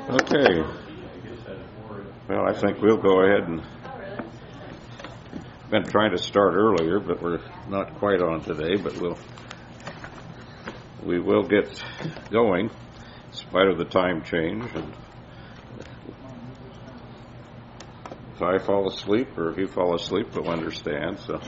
Okay. Well, I think we'll go ahead and been trying to start earlier, but we're not quite on today, but we will get going in spite of the time change. And if I fall asleep or if you fall asleep, we'll understand. So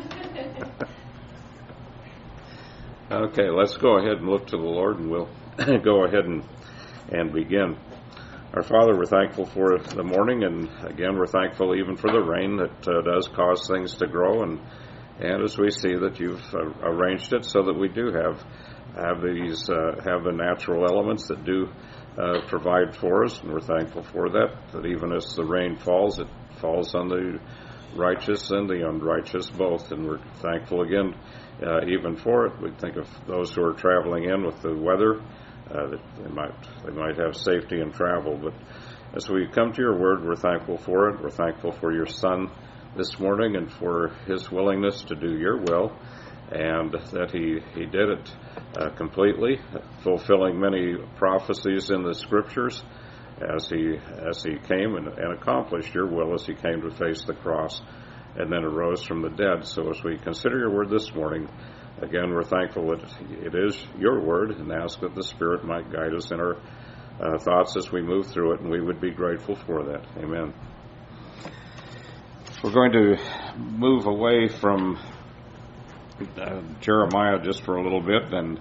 okay, let's go ahead and look to the Lord, and we'll go ahead and begin. Our Father, we're thankful for the morning, and again, we're thankful even for the rain that does cause things to grow, and as we see that you've arranged it so that we do have the natural elements that do provide for us, and we're thankful for that even as the rain falls, it falls on the righteous and the unrighteous both, and we're thankful again even for it. We think of those who are traveling in with the weather, that they might have safety in travel. But as we come to your word, we're thankful for it. We're thankful for your Son this morning and for his willingness to do your will, and that he did it completely, fulfilling many prophecies in the Scriptures as he came and accomplished your will as he came to face the cross and then arose from the dead. So as we consider your word this morning, again, we're thankful that it is your word, and ask that the Spirit might guide us in our thoughts as we move through it, and we would be grateful for that. Amen. We're going to move away from Jeremiah just for a little bit, and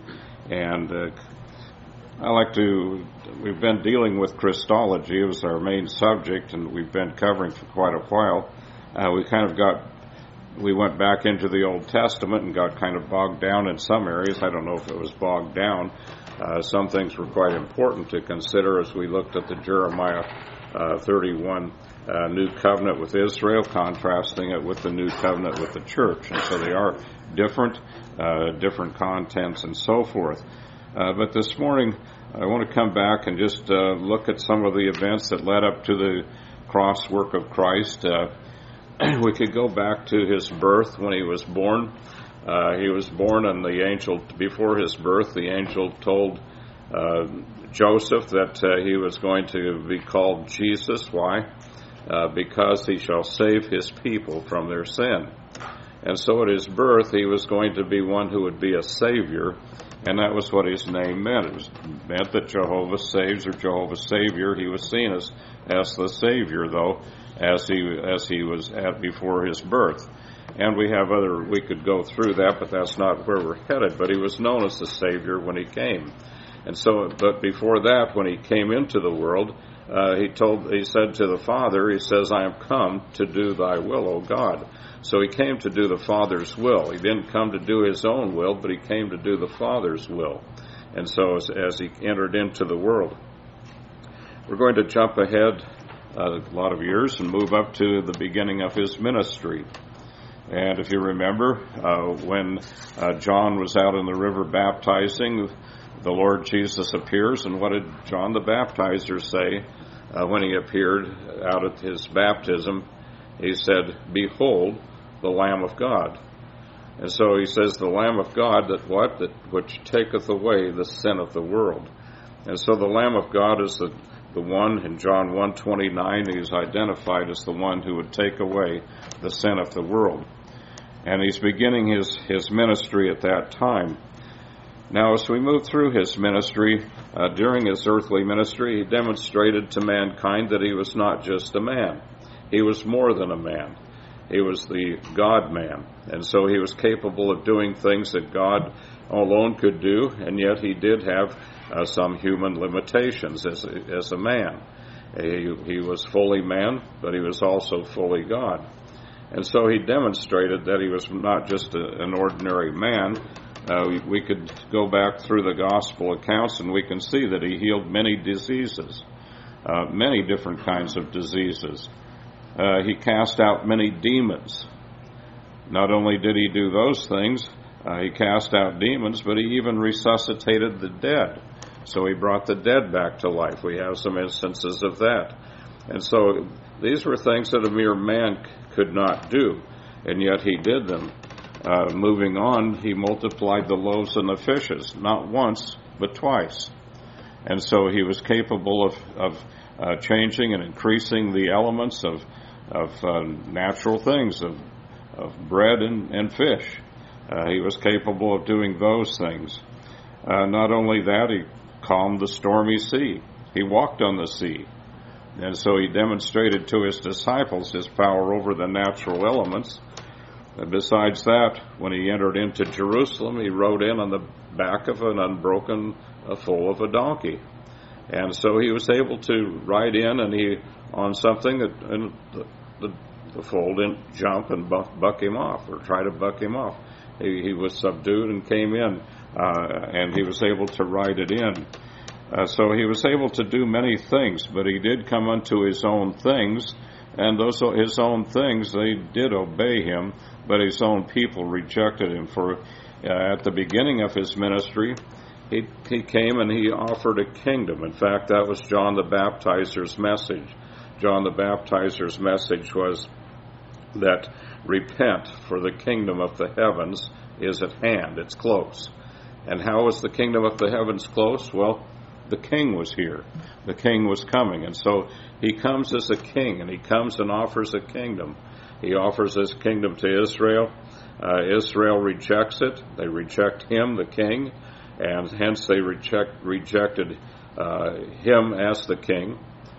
we've been dealing with Christology. It was our main subject, and we've been covering for quite a while. We went back into the Old Testament and got kind of bogged down in some areas. I don't know if it was bogged down. Some things were quite important to consider as we looked at the Jeremiah 31 New Covenant with Israel, contrasting it with the New Covenant with the church. And so they are different contents and so forth. But this morning, I want to come back and just look at some of the events that led up to the cross work of Christ. We could go back to his birth when he was born. He was born, and before his birth, the angel told Joseph that he was going to be called Jesus. Why? Because he shall save his people from their sin. And so at his birth, he was going to be one who would be a Savior, and that was what his name meant. It meant that Jehovah saves, or Jehovah Savior. He was seen as the Savior, though, as he was at before his birth. And we could go through that, but that's not where we're headed. But he was known as the Savior when he came. And so, but before that, when he came into the world, he said to the Father, he says, I am come to do thy will, O God. So he came to do the Father's will. He didn't come to do his own will, but he came to do the Father's will. And so as he entered into the world, we're going to jump ahead a lot of years and move up to the beginning of his ministry. And if you remember, when John was out in the river baptizing, the Lord Jesus appears, and what did John the Baptizer say when he appeared out at his baptism? He said, Behold, the Lamb of God. And so he says, the Lamb of God, that which taketh away the sin of the world. And so the Lamb of God is the one in John 1:29, he's identified as the one who would take away the sin of the world. And he's beginning his ministry at that time. Now, as we move through his ministry, during his earthly ministry, he demonstrated to mankind that he was not just a man. He was more than a man. He was the God-man. And so he was capable of doing things that God alone could do, and yet he did have some human limitations as a man. He was fully man, but he was also fully God. And so he demonstrated that he was not just an ordinary man. We could go back through the gospel accounts, and we can see that he healed many diseases, many different kinds of diseases. He cast out many demons. Not only did he do those things, he cast out demons, but he even resuscitated the dead. So he brought the dead back to life. We have some instances of that. And so these were things that a mere man could not do, and yet he did them. Moving on, he multiplied the loaves and the fishes, not once, but twice. And so he was capable of changing and increasing the elements of natural things, of bread and fish. He was capable of doing those things. Not only that, he calmed the stormy sea. He walked on the sea. And so he demonstrated to his disciples his power over the natural elements. Besides that, when he entered into Jerusalem, he rode in on the back of an unbroken foal of a donkey. And so he was able to ride in on something that the foal didn't jump and buck him off or try to buck him off. He was subdued and came in, and he was able to ride it in. So he was able to do many things, but he did come unto his own things, and those his own things, they did obey him, but his own people rejected him. For at the beginning of his ministry, he came and he offered a kingdom. In fact, that was John the Baptizer's message. John the Baptizer's message was that repent, for the kingdom of the heavens is at hand. It's close. And how was the kingdom of the heavens close? Well, the king was here. The king was coming. And so he comes as a king, and he comes and offers a kingdom. He offers his kingdom to Israel. Israel rejects it. They reject him, the king, and hence they rejected him as the king,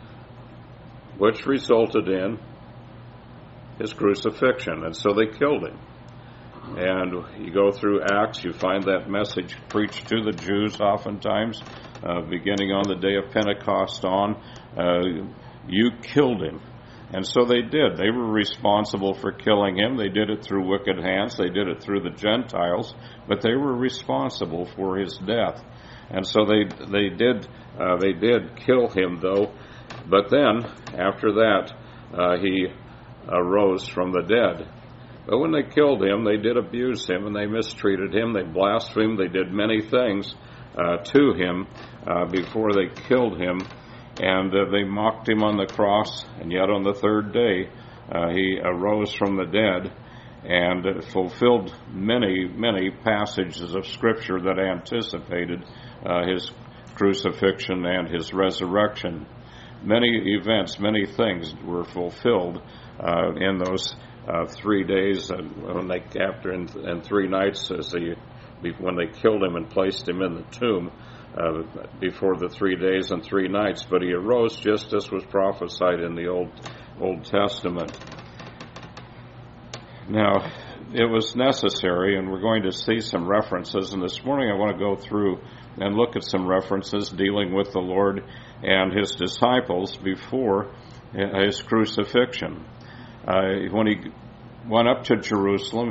which resulted in his crucifixion. And so they killed him. And you go through Acts, you find that message preached to the Jews oftentimes, beginning on the day of Pentecost on, you killed him. And so they did. They were responsible for killing him. They did it through wicked hands. They did it through the Gentiles, but they were responsible for his death. And so they did kill him, though. But then, after that, he arose from the dead. But when they killed him, they did abuse him, and they mistreated him. They blasphemed. They did many things to him before they killed him. And they mocked him on the cross, and yet on the third day he arose from the dead and fulfilled many, many passages of Scripture that anticipated his crucifixion and his resurrection. Many events, many things were fulfilled in those 3 days, and 3 nights, when they killed him and placed him in the tomb. Before the 3 days and 3 nights, but he arose just as was prophesied in the Old Testament. Now, it was necessary, and we're going to see some references, and this morning I want to go through and look at some references dealing with the Lord and his disciples before his crucifixion. When he went up to Jerusalem,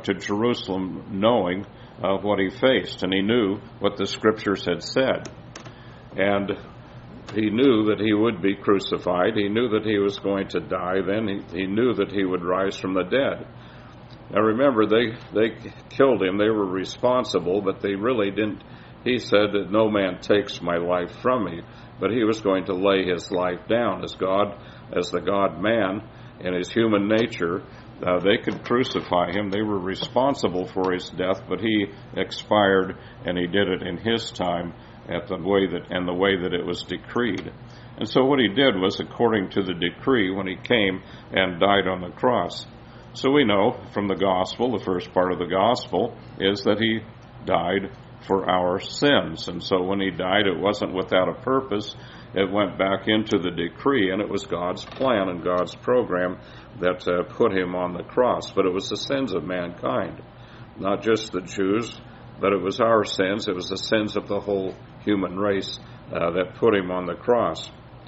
knowing what he faced, and he knew what the Scriptures had said. And he knew that he would be crucified. He knew that he was going to die then. He knew that he would rise from the dead. Now remember, they killed him. They were responsible, but they really didn't. He said that no man takes my life from me, but he was going to lay his life down as God, as the God-man in his human nature. They could crucify him. They were responsible for his death, but he expired, and he did it in his time the way that it was decreed. And so what he did was according to the decree when he came and died on the cross. So we know from the gospel, the first part of the gospel, is that he died for our sins. And so when he died, it wasn't without a purpose. It went back into the decree, and it was God's plan and God's program that put him on the cross. But it was the sins of mankind, not just the Jews, but it was our sins. It was the sins of the whole human race that put him on the cross.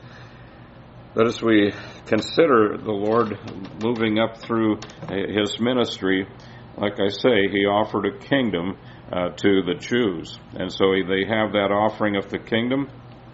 But as we consider the Lord moving up through his ministry, like I say, he offered a kingdom to the Jews. And so they have that offering of the kingdom.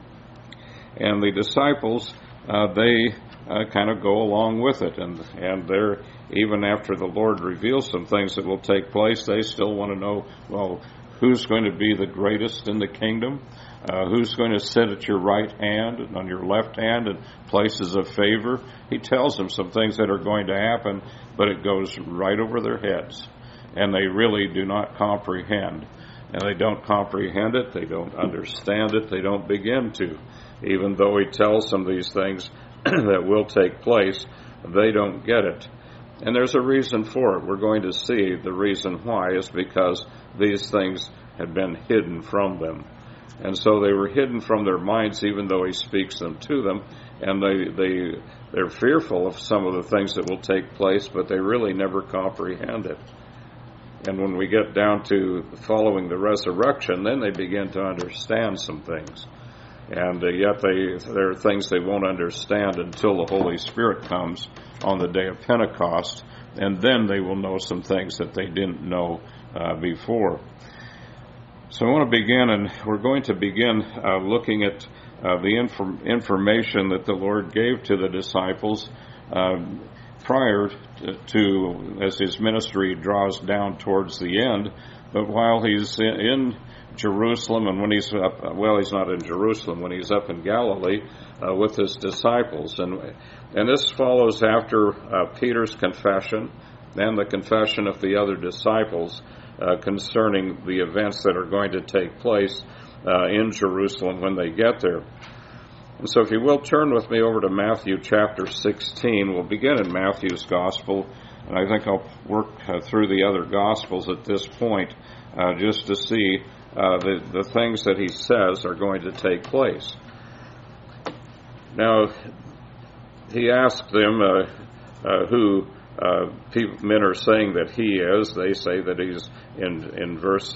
And the disciples, they kind of go along with it. And they're, even after the Lord reveals some things that will take place, they still want to know, well, who's going to be the greatest in the kingdom? Who's going to sit at your right hand and on your left hand in places of favor? He tells them some things that are going to happen, but it goes right over their heads. And they really do not comprehend. and they don't comprehend it, they don't understand it, they don't begin to. Even though he tells them these things that will take place, they don't get it. And there's a reason for it. We're going to see the reason why is because these things had been hidden from them. And so they were hidden from their minds even though he speaks them to them, and they're fearful of some of the things that will take place, but they really never comprehend it. And when we get down to following the resurrection, then they begin to understand some things. And yet there are things they won't understand until the Holy Spirit comes on the day of Pentecost, and then they will know some things that they didn't know before. So I want to begin, and we're going to begin looking at the information that the Lord gave to the disciples prior to, as his ministry draws down towards the end, but while he's in Jerusalem, and when he's up, well, he's not in Jerusalem, when he's up in Galilee with his disciples. And this follows after Peter's confession and the confession of the other disciples concerning the events that are going to take place in Jerusalem when they get there. And so if you will, turn with me over to Matthew chapter 16. We'll begin in Matthew's Gospel, and I think I'll work through the other Gospels at this point just to see the things that he says are going to take place. Now, he asked them who men are saying that he is. They say that he's, in verse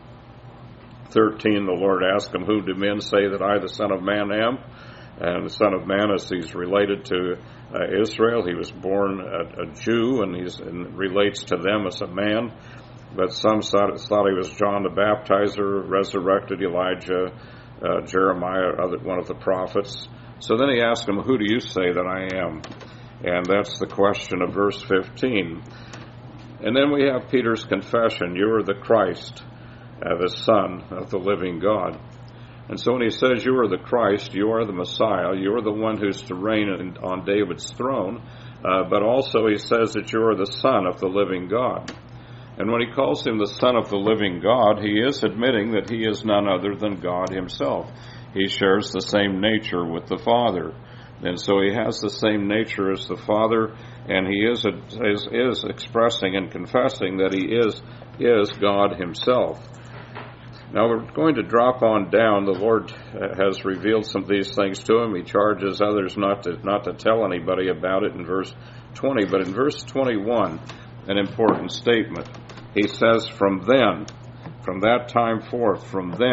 13, the Lord asked him, who do men say that I, the Son of Man, am? And the Son of Man, as he's related to Israel, he was born a Jew, and he relates to them as a man. But some thought he was John the Baptizer, resurrected Elijah, Jeremiah, one of the prophets. So then he asked him, who do you say that I am? And that's the question of verse 15. And then we have Peter's confession, you are the Christ, the Son of the living God. And so when he says you are the Christ, you are the Messiah, you are the one who's to reign on David's throne, but also he says that you are the Son of the living God. And when he calls him the Son of the living God, he is admitting that he is none other than God himself. He shares the same nature with the Father. And so he has the same nature as the Father, and he is expressing and confessing that he is God himself. Now we're going to drop on down. The Lord has revealed some of these things to him. He charges others not to tell anybody about it in verse 20. But in verse 21, an important statement. He says, from that time forth,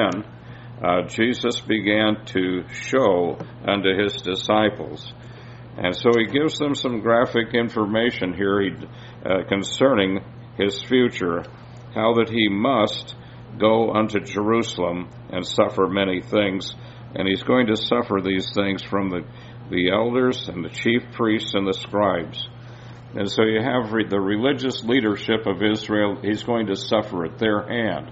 Jesus began to show unto his disciples. And so he gives them some graphic information here concerning his future, how that he must go unto Jerusalem and suffer many things. And he's going to suffer these things from the elders and the chief priests and the scribes. And so you have the religious leadership of Israel. He's going to suffer at their hand.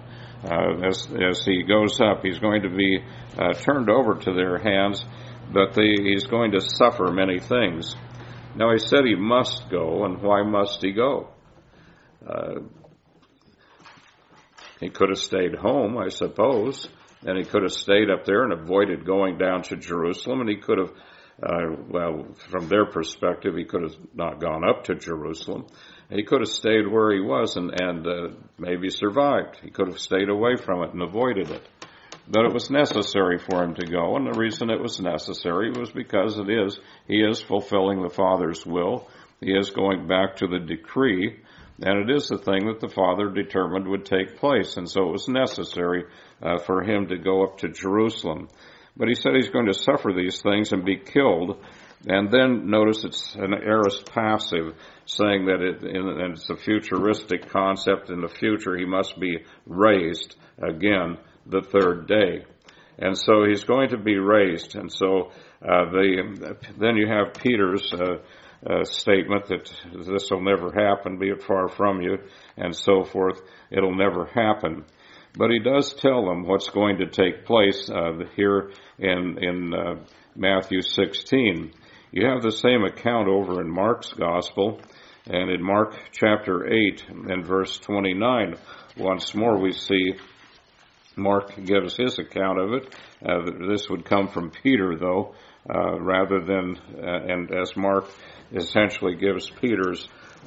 As he goes up, he's going to be turned over to their hands, but he's going to suffer many things. Now, he said he must go, and why must he go? He could have stayed home, I suppose, and he could have stayed up there and avoided going down to Jerusalem, and he could have, from their perspective, he could have not gone up to Jerusalem. He could have stayed where he was and maybe survived. He could have stayed away from it and avoided it. But it was necessary for him to go, and the reason it was necessary was because he is fulfilling the Father's will. He is going back to the decree, and it is the thing that the Father determined would take place, and so it was necessary for him to go up to Jerusalem. But he said he's going to suffer these things and be killed. And then notice it's an aorist passive, saying that it's a futuristic concept. In the future, he must be raised again the third day. And so he's going to be raised. And so then you have Peter's statement that this will never happen, be it far from you, and so forth. It'll never happen. But he does tell them what's going to take place here in Matthew 16. You have the same account over in Mark's Gospel, and in Mark chapter 8 and verse 29, once more we see Mark gives his account of it. This would come from Peter, though, rather than, and as Mark essentially gives Peter's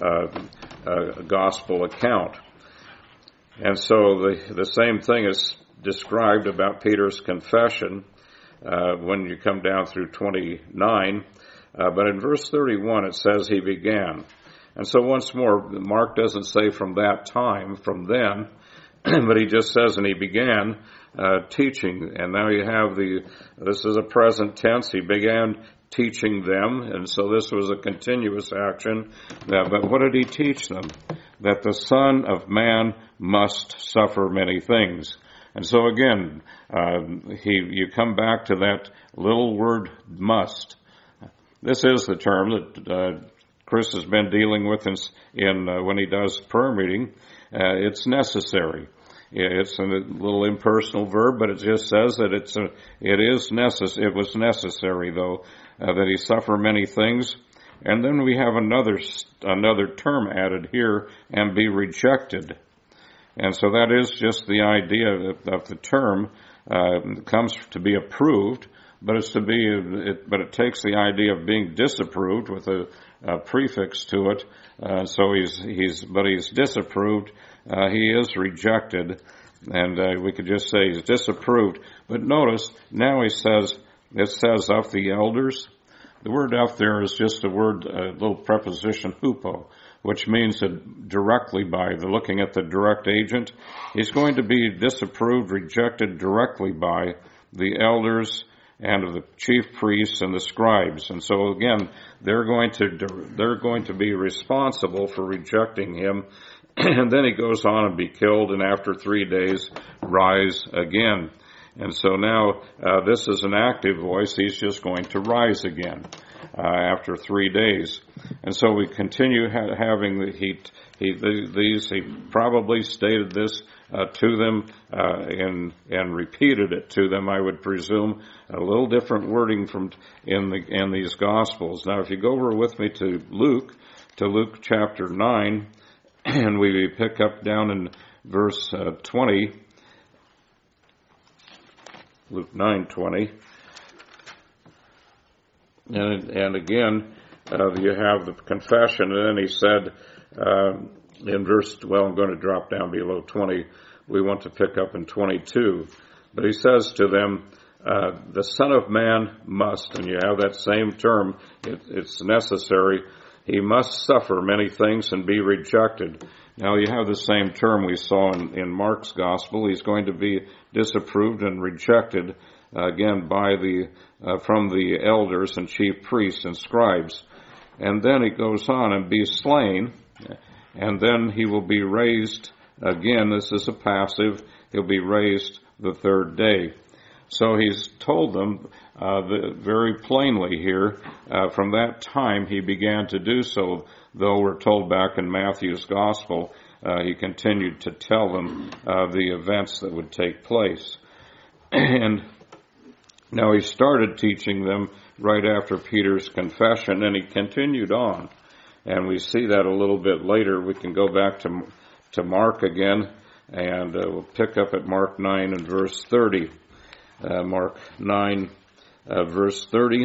gospel account. And so the same thing is described about Peter's confession when you come down through 29. But in verse 31 it says he began. And so once more, Mark doesn't say from that time, from then, but he just says, and he began teaching. And now you have this is a present tense. He began teaching them, and so this was a continuous action. But what did he teach them? That the Son of Man must suffer many things. And so again, you come back to that little word must. This is the term that Chris has been dealing with in when he does prayer meeting. It's necessary. It's a little impersonal verb, but it just says that it was necessary, though, that he suffer many things. And then we have another term added here, and be rejected. And so that is just the idea of the term. It comes to be approved, but it takes the idea of being disapproved with a prefix to it. So he's disapproved. He is rejected, and we could just say he's disapproved. But notice now it says of the elders. The word "of" there is just a little preposition hupo, which means that directly by looking at the direct agent. He's going to be disapproved, rejected directly by the elders and of the chief priests and the scribes. And so again, they're going to be responsible for rejecting him. And then he goes on and be killed, and after 3 days rise again. And so now this is an active voice. He's just going to rise again after 3 days. And so we continue having he probably stated this to them and repeated it to them, I would presume. A little different wording in these Gospels. Now, if you go over with me to Luke chapter 9, and we pick up down in verse 20, Luke 9:20, and again you have the confession, and then he said in I'm going to drop down below 20. We want to pick up in 22, but he says to them, the Son of Man must, and you have that same term. It's necessary. He must suffer many things and be rejected. Now you have the same term we saw in Mark's gospel. He's going to be disapproved and rejected again from the elders and chief priests and scribes. And then he goes on and be slain, and then he will be raised again. This is a passive. He'll be raised the third day. So he's told them very plainly here, from that time he began to do so, though we're told back in Matthew's gospel, he continued to tell them the events that would take place. And now he started teaching them right after Peter's confession, and he continued on. And we see that a little bit later. We can go back to Mark again, and we'll pick up at Mark 9 and verse 30. Mark 9, verse 30,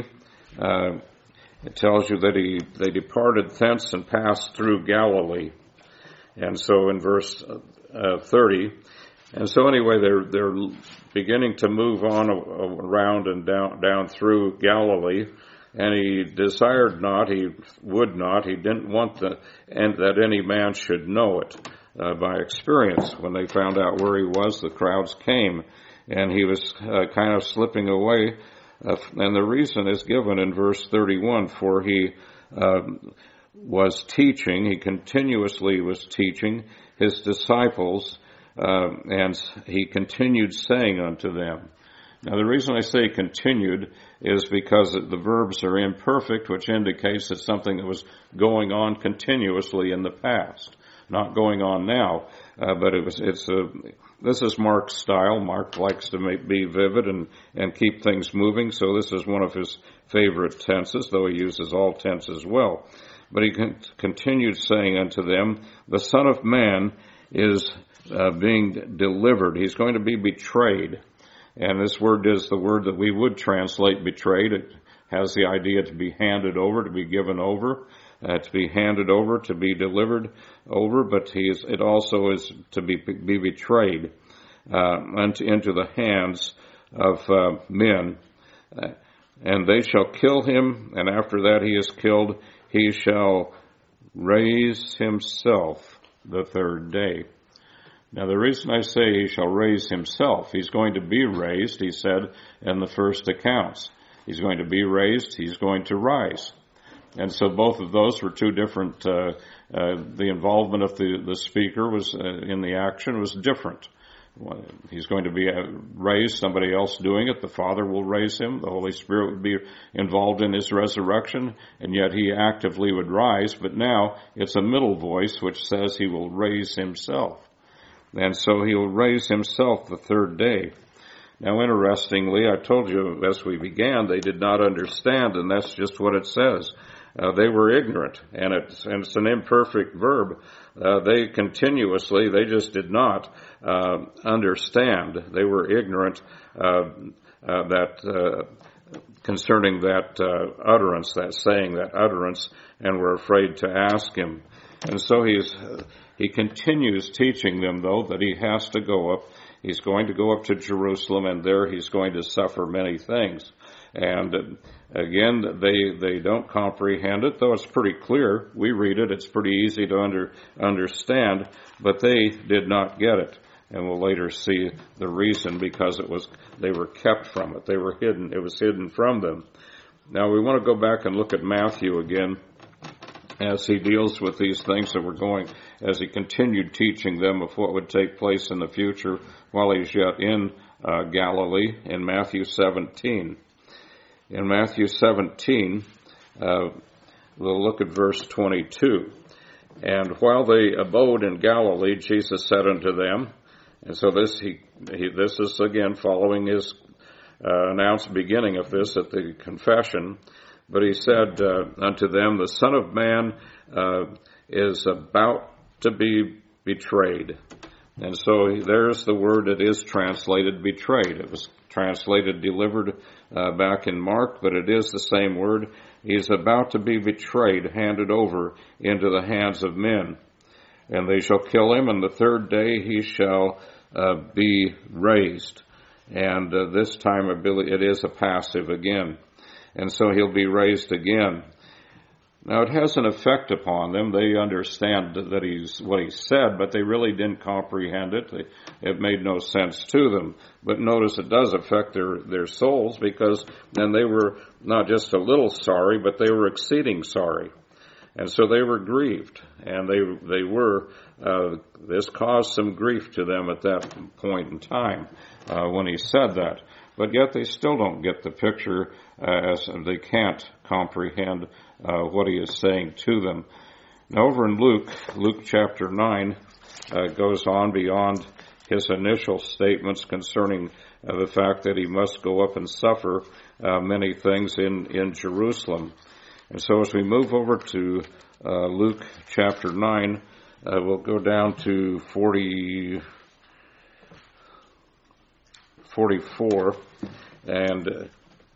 it tells you that they departed thence and passed through Galilee. And so in verse 30, and so anyway, they're beginning to move on around and down through Galilee. And he desired not, he would not, he didn't want that any man should know it. By experience, when they found out where he was, the crowds came. And he was kind of slipping away. And the reason is given in verse 31, for he was teaching, he continuously was teaching his disciples, and he continued saying unto them. Now the reason I say continued is because the verbs are imperfect, which indicates that something that was going on continuously in the past, not going on now, but this is Mark's style. Mark likes to be vivid and keep things moving, so this is one of his favorite tenses, though he uses all tenses well. But he continued saying unto them, the Son of Man is being delivered. He's going to be betrayed. And this word is the word that we would translate betrayed. It has the idea to be handed over, to be given over, to be handed over, to be delivered over, but it also is to be betrayed into the hands of men. And they shall kill him, and after that he is killed, he shall raise himself the third day. Now the reason I say he shall raise himself, he's going to be raised, he said in the first accounts. He's going to be raised, he's going to rise. And so both of those were two different, the involvement of the speaker was in the action was different. He's going to be raised, somebody else doing it. The Father will raise him. The Holy Spirit would be involved in his resurrection, and yet he actively would rise. But now it's a middle voice which says he will raise himself. And so he will raise himself the third day. Now, interestingly, I told you as we began, they did not understand, and that's just what it says. They were ignorant, and it's an imperfect verb. They just did not understand. They were ignorant concerning that utterance, that saying, that utterance, and were afraid to ask him. And so he continues teaching them, though, that he has to go up. He's going to go up to Jerusalem, and there he's going to suffer many things. And again, they don't comprehend it, though it's pretty clear. We read it, it's pretty easy to understand, but they did not get it. And we'll later see the reason, because they were kept from it. They were hidden. It was hidden from them. Now we want to go back and look at Matthew again as he deals with these things that were going, as he continued teaching them of what would take place in the future while he's yet in Galilee in Matthew 17. In Matthew 17, we'll look at verse 22. And while they abode in Galilee, Jesus said unto them, and so this is again following his announced beginning of this at the confession, but he said unto them, the Son of Man is about to be betrayed. And so there's the word that is translated betrayed. It was translated delivered back in Mark, but it is the same word. He's about to be betrayed, handed over into the hands of men. And they shall kill him, and the third day he shall be raised. And this time it is a passive again. And so he'll be raised again. Now it has an effect upon them. They understand that he's what he said, but they really didn't comprehend it. It made no sense to them. But notice it does affect their souls, because then they were not just a little sorry, but they were exceeding sorry. And so they were grieved, and they were, this caused some grief to them at that point in time when he said that. But yet they still don't get the picture, as they can't comprehend what he is saying to them. Now over in Luke chapter 9 goes on beyond his initial statements concerning the fact that he must go up and suffer many things in Jerusalem. And so as we move over to Luke chapter 9, we'll go down to 44, and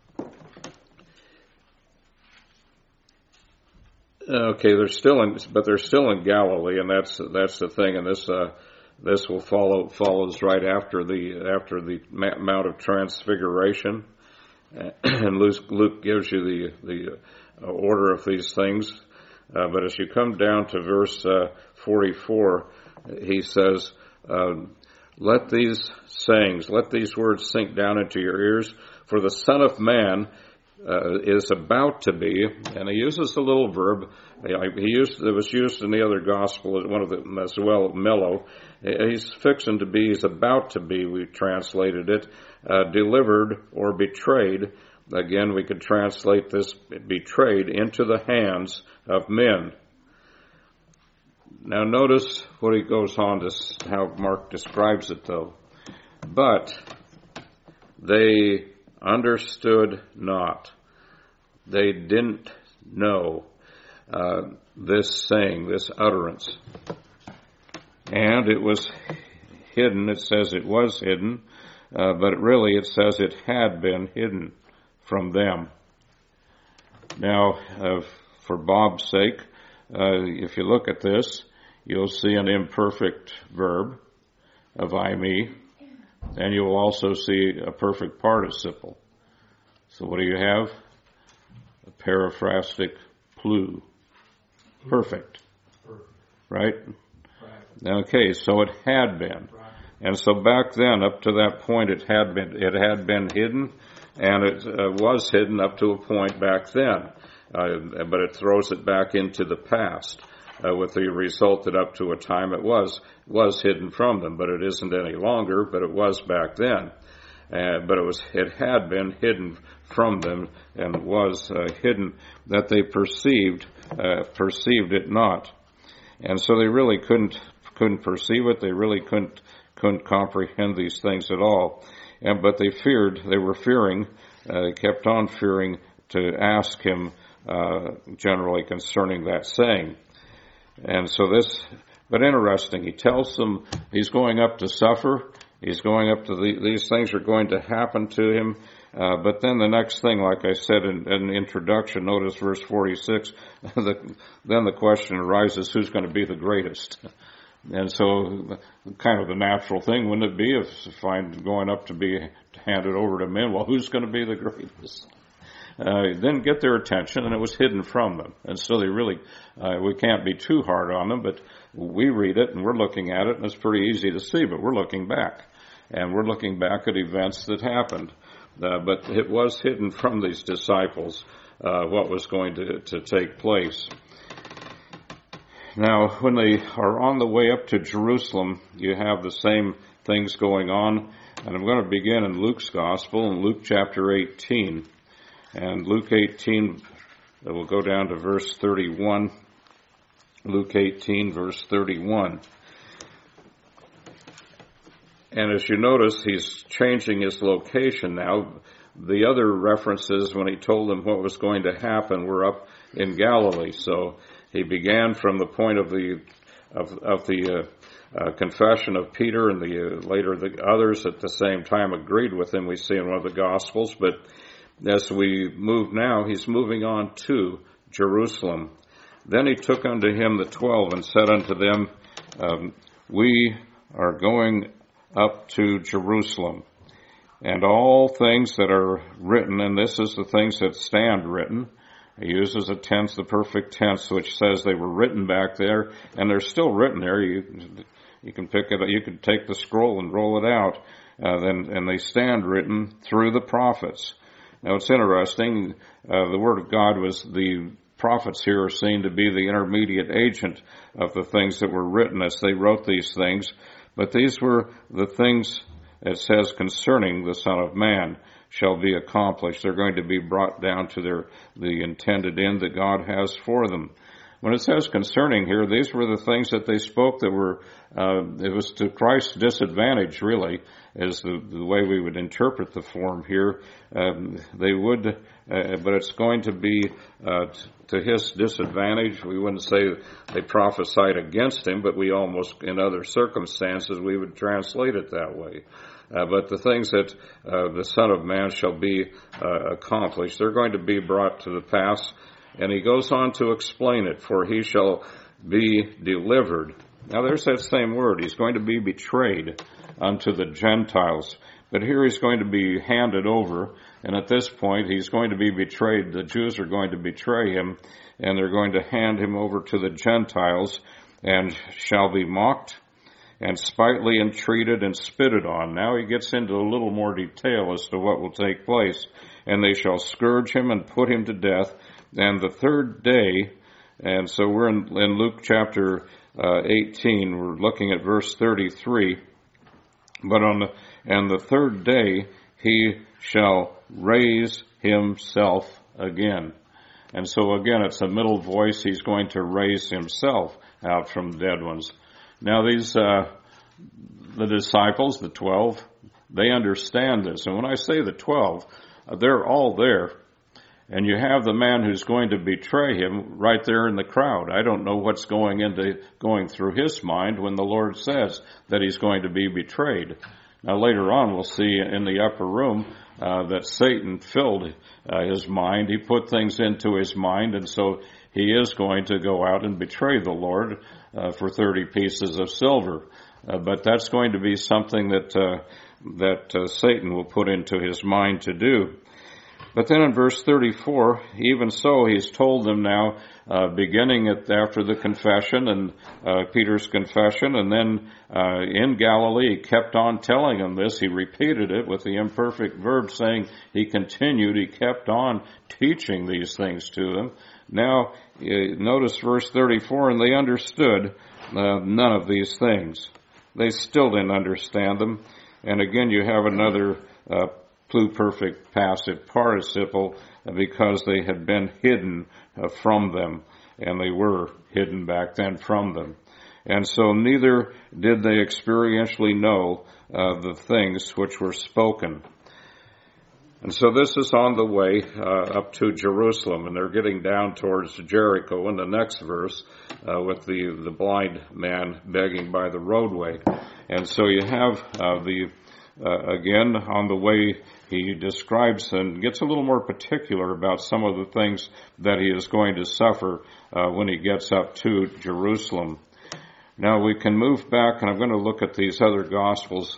okay, they're still in Galilee, and that's the thing, and this will follows right after the Mount of Transfiguration, and Luke gives you the order of these things. But as you come down to verse 44, he says, let these words sink down into your ears, for the Son of Man is about to be, and he uses the little verb. It was used in the other gospel, one of them as well, mellow. He's fixing to be, he's about to be, we translated it, delivered or betrayed. Again, we could translate this betrayed into the hands of men. Now notice what he goes on to, how Mark describes it though. But they understood not. They didn't know this saying, this utterance. And it was hidden. It says it was hidden, but really it says it had been hidden from them. Now, for Bob's sake, if you look at this, you'll see an imperfect verb of I, me, and you will also see a perfect participle. So what do you have? A periphrastic plu. Perfect. Right? Okay, so it had been. And so back then, up to that point, it had been hidden, and it was hidden up to a point back then. But it throws it back into the past, with the result that up to a time it was hidden from them, but it isn't any longer, but it was back then. But it had been hidden from them, and was hidden that they perceived it not. And so they really couldn't perceive it. They really couldn't comprehend these things at all. But they were fearing, they kept on fearing to ask him generally concerning that saying. And so but interesting, he tells them he's going up to suffer. He's going up to these things are going to happen to him. But then the next thing, like I said in the introduction, notice verse 46, then the question arises, who's going to be the greatest? And so kind of the natural thing, wouldn't it be, if I'm going up to be handed over to men, well, who's going to be the greatest? Then get their attention, and it was hidden from them. And so they really, we can't be too hard on them, but we read it, and we're looking at it, and it's pretty easy to see, but we're looking back. And we're looking back at events that happened. But it was hidden from these disciples what was going to take place. Now, when they are on the way up to Jerusalem, you have the same things going on. And I'm going to begin in Luke's Gospel, in Luke chapter 18. And Luke 18, we'll go down to verse 31. Luke 18, verse 31. And as you notice, he's changing his location now. The other references when he told them what was going to happen were up in Galilee. So he began from the point of the confession of Peter, and later the others at the same time agreed with him. We see in one of the Gospels. But as we move now, he's moving on to Jerusalem. Then he took unto him the 12 and said unto them, we are going up to Jerusalem, and all things that are written, and this is the things that stand written. He uses a tense, the perfect tense, which says they were written back there, and they're still written there. You can pick it up, you can take the scroll and roll it out, and they stand written through the prophets. Now it's interesting, the Word of God the prophets here are seen to be the intermediate agent of the things that were written as they wrote these things. But these were the things, it says, concerning the Son of Man shall be accomplished. They're going to be brought down to the intended end that God has for them. When it says concerning here, these were the things that they spoke that were, it was to Christ's disadvantage, really, is the way we would interpret the form here. They would, but it's going to be to his disadvantage. We wouldn't say they prophesied against him, but we almost, in other circumstances, we would translate it that way. But the things that the Son of Man shall be accomplished, they're going to be brought to the pass. And he goes on to explain it, for he shall be delivered. Now there's that same word. He's going to be betrayed unto the Gentiles. But here he's going to be handed over, and at this point he's going to be betrayed. The Jews are going to betray him, and they're going to hand him over to the Gentiles, and shall be mocked, and spitefully entreated, and spitted on. Now he gets into a little more detail as to what will take place. And they shall scourge him and put him to death. And the third day, and so we're in Luke chapter 18, we're looking at verse 33. But on the third day, he shall raise himself again. And so again, it's a middle voice. He's going to raise himself out from the dead ones. Now these, the disciples, the 12, they understand this. And when I say the 12, they're all there. And you have the man who's going to betray him right there in the crowd. I don't know what's going through his mind when the Lord says that he's going to be betrayed. Now later on we'll see in the upper room that Satan filled his mind. He put things into his mind, and so he is going to go out and betray the Lord for 30 pieces of silver. But that's going to be something that Satan will put into his mind to do. But then in verse 34, even so, he's told them now, beginning after the confession and Peter's confession, and then in Galilee, he kept on telling them this. He repeated it with the imperfect verb, saying he continued. He kept on teaching these things to them. Now, notice verse 34, and they understood none of these things. They still didn't understand them. And again, you have another pluperfect passive participle because they had been hidden from them, and they were hidden back then from them. And so neither did they experientially know the things which were spoken. And so this is on the way up to Jerusalem, and they're getting down towards Jericho in the next verse with the blind man begging by the roadway. And so you have again, on the way, he describes and gets a little more particular about some of the things that he is going to suffer when he gets up to Jerusalem. Now we can move back, and I'm going to look at these other Gospels.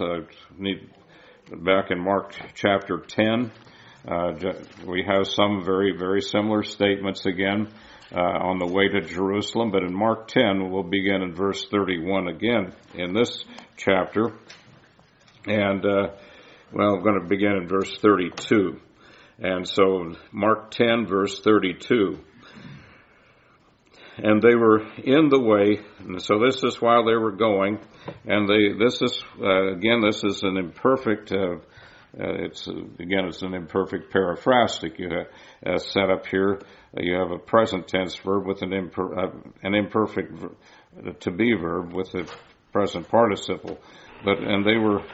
Back in Mark chapter 10, we have some very, very similar statements again on the way to Jerusalem. But in Mark 10, we'll begin in verse 31 again in this chapter. And, I'm going to begin in verse 32. And so, Mark 10, verse 32. And they were in the way, and so this is while they were going, and this is an imperfect, it's an imperfect paraphrastic. You have set up here, you have a present tense verb with an imperfect to be verb with a present participle. And they were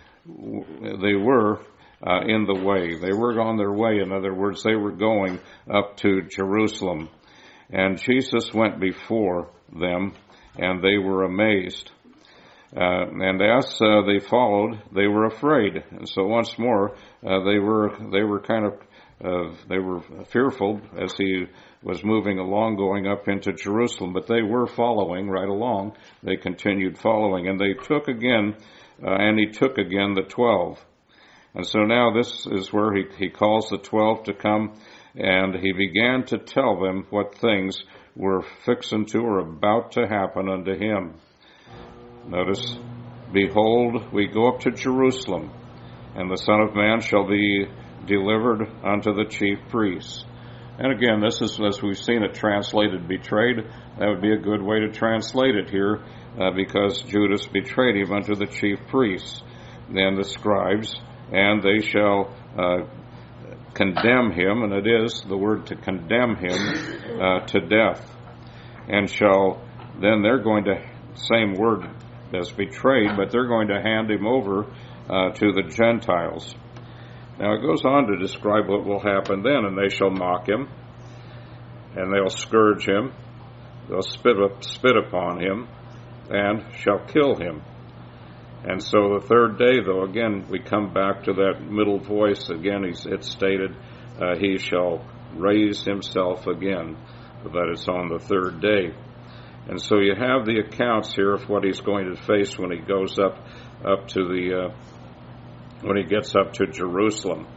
in the way. They were on their way. In other words, they were going up to Jerusalem. And Jesus went before them, and they were amazed. And as they followed, they were afraid. And so once more, they were fearful as he was moving along, going up into Jerusalem. But they were following right along. They continued following, and they took again. And he took again the 12. And so now this is where he calls the 12 to come, and he began to tell them what things were fixing to or about to happen unto him. Notice, behold, we go up to Jerusalem, and the Son of Man shall be delivered unto the chief priests. And again, this is, as we've seen it translated, betrayed. That would be a good way to translate it here, because Judas betrayed him unto the chief priests and the scribes, and they shall condemn him, and it is the word to condemn him to death. And then they're going to, same word as betrayed, but they're going to hand him over to the Gentiles. Now it goes on to describe what will happen then, and they shall mock him, and they'll scourge him, they'll spit upon him, and shall kill him. And so the third day, though, again, we come back to that middle voice. Again, it's stated, he shall raise himself again, that it's on the third day. And so you have the accounts here of what he's going to face when he goes up to when he gets up to Jerusalem.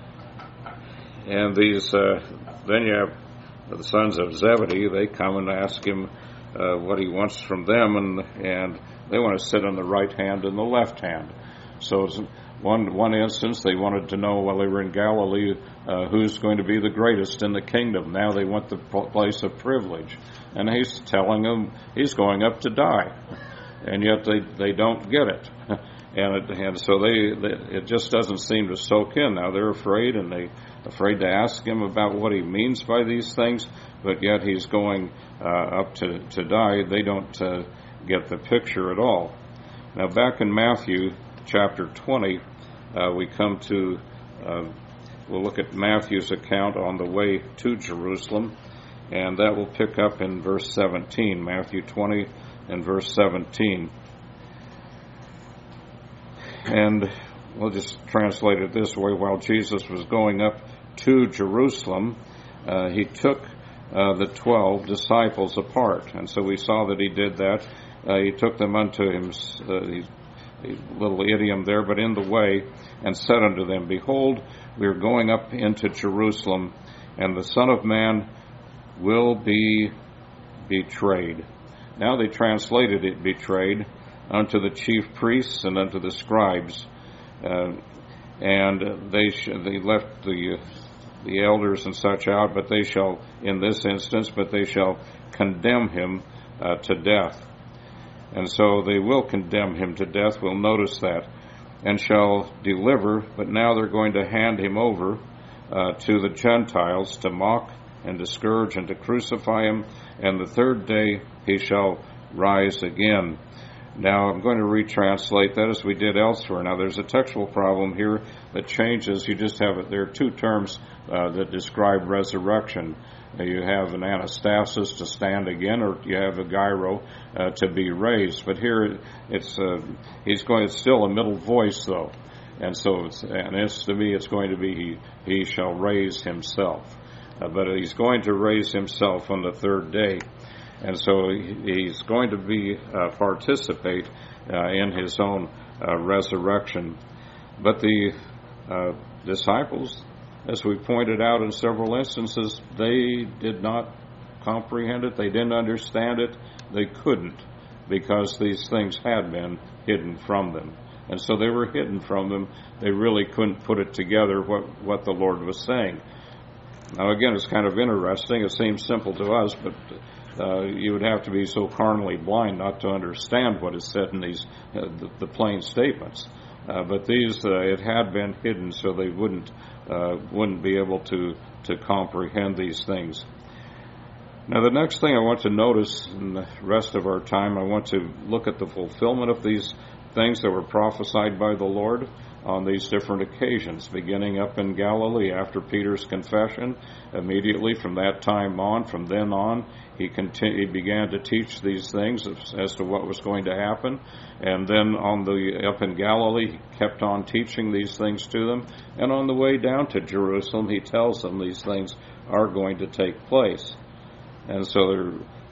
And these, then you have the sons of Zebedee. They come and ask him what he wants from them, and they want to sit on the right hand and the left hand. So one instance, they wanted to know while they were in Galilee who's going to be the greatest in the kingdom. Now they want the place of privilege. And he's telling them he's going up to die. And yet they don't get it. And so it just doesn't seem to soak in. Now they're afraid, and they're afraid to ask him about what he means by these things, but yet he's going up to die. They don't get the picture at all. Now back in Matthew chapter 20, we come to we'll look at Matthew's account on the way to Jerusalem, and that will pick up in verse 17, Matthew 20 and verse 17. And we'll just translate it this way. While Jesus was going up to Jerusalem, he took the 12 disciples apart. And so we saw that he did that. He took them unto him, a little idiom there, but in the way, and said unto them, Behold, we are going up into Jerusalem, and the Son of Man will be betrayed. Now they translated it betrayed unto the chief priests and unto the scribes, and they left the elders and such out, but they shall, in this instance, but they shall condemn him to death. And so they will condemn him to death, we'll notice that, and shall deliver, but now they're going to hand him over to the Gentiles to mock and to scourge and to crucify him, and the third day he shall rise again. Now, I'm going to retranslate that as we did elsewhere. Now, there's a textual problem here that changes. You just have it. There are two terms that describe resurrection. You have an anastasis, to stand again, or you have a gyro, to be raised. But here, it's still a middle voice, though. And so, to me, it's going to be he shall raise himself. But he's going to raise himself on the third day. And so he's going to participate in his own resurrection. But the disciples, as we pointed out in several instances, they did not comprehend it. They didn't understand it. They couldn't, because these things had been hidden from them. And so they were hidden from them. They really couldn't put it together what the Lord was saying. Now, again, it's kind of interesting. It seems simple to us, but you would have to be so carnally blind not to understand what is said in these the plain statements. But these it had been hidden, so they wouldn't be able to comprehend these things. Now, the next thing I want to notice in the rest of our time, I want to look at the fulfillment of these things that were prophesied by the Lord on these different occasions, beginning up in Galilee after Peter's confession. Immediately from that time on, from then on, he began to teach these things as to what was going to happen. And then up in Galilee, he kept on teaching these things to them. And on the way down to Jerusalem, he tells them these things are going to take place. And so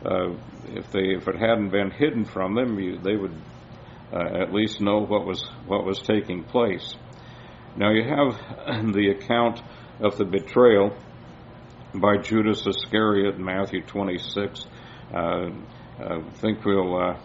if it hadn't been hidden from them, they would at least know what was taking place. Now you have the account of the betrayal by Judas Iscariot in Matthew 26. I think we'll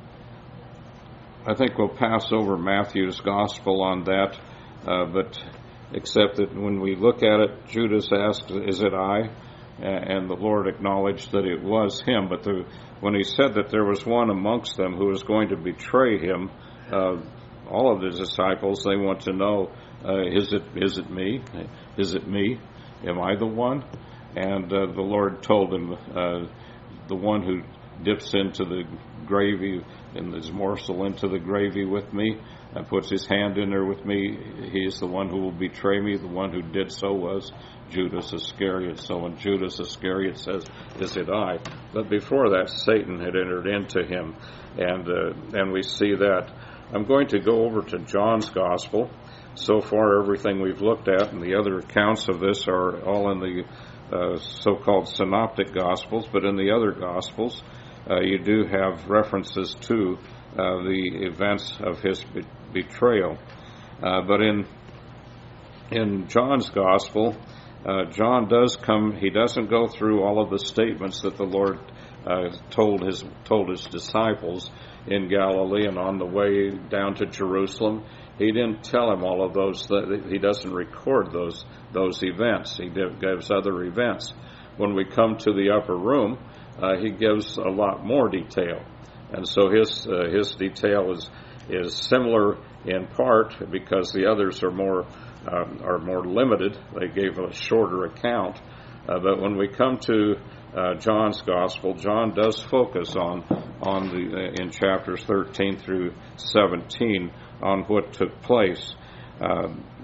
pass over Matthew's gospel on that, but except that when we look at it, Judas asked, "Is it I?" And the Lord acknowledged that it was him. But when he said that there was one amongst them who was going to betray him, all of the disciples, they want to know, is it me? Is it me? Am I the one? And the Lord told him, the one who dips into the gravy and his morsel into the gravy with me and puts his hand in there with me, he's the one who will betray me. The one who did so was Judas Iscariot. So when Judas Iscariot says, "Is it I?" But before that, Satan had entered into him, and we see that. I'm going to go over to John's Gospel. So far, everything we've looked at and the other accounts of this are all in the so-called synoptic Gospels, but in the other Gospels, you do have references to the events of his betrayal. But in John's Gospel, John does come. He doesn't go through all of the statements that the Lord told his disciples in Galilee and on the way down to Jerusalem. He didn't tell him all of those. He doesn't record those events. He gives other events. When we come to the upper room, he gives a lot more detail, and so his detail is similar in part because the others are more limited. They gave a shorter account, but when we come to John's Gospel, John does focus on in chapters 13 through 17 on what took place.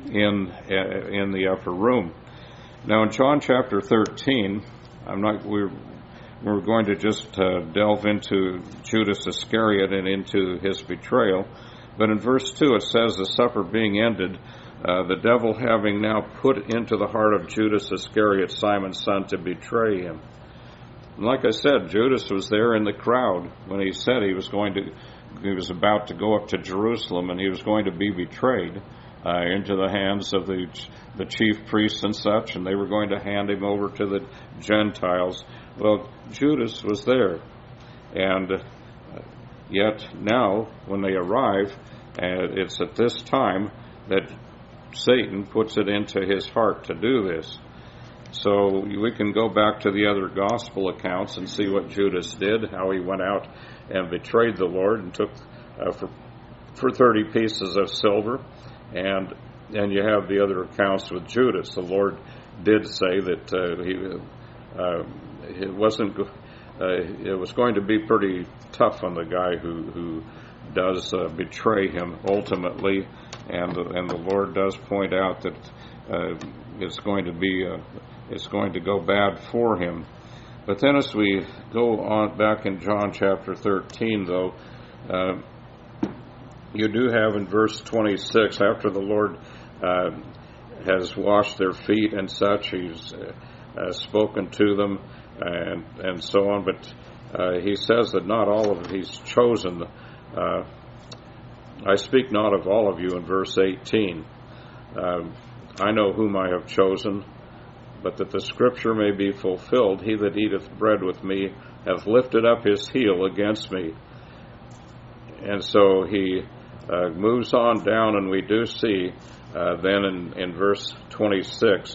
in the upper room. Now in John chapter 13, we're going to just delve into Judas Iscariot and into his betrayal. But in verse 2 it says, the supper being ended, the devil having now put into the heart of Judas Iscariot, Simon's son, to betray him. And like I said, Judas was there in the crowd when he said he was about to go up to Jerusalem and he was going to be betrayed into the hands of the chief priests and such, and they were going to hand him over to the Gentiles. Well, Judas was there, and yet now when they arrive, it's at this time that Satan puts it into his heart to do this. So we can go back to the other gospel accounts and see what Judas did, how he went out and betrayed the Lord and took for 30 pieces of silver. And you have the other accounts with Judas. The Lord did say that it was going to be pretty tough on the guy who does betray him ultimately, and the Lord does point out that it's going to go bad for him. But then as we go on back in John chapter 13, though, you do have in verse 26, after the Lord has washed their feet and such, he's spoken to them and so on, but he says that not all of he's chosen. I speak not of all of you in verse 18. I know whom I have chosen, but that the scripture may be fulfilled, he that eateth bread with me hath lifted up his heel against me. And so he moves on down, and we do see then in verse 26,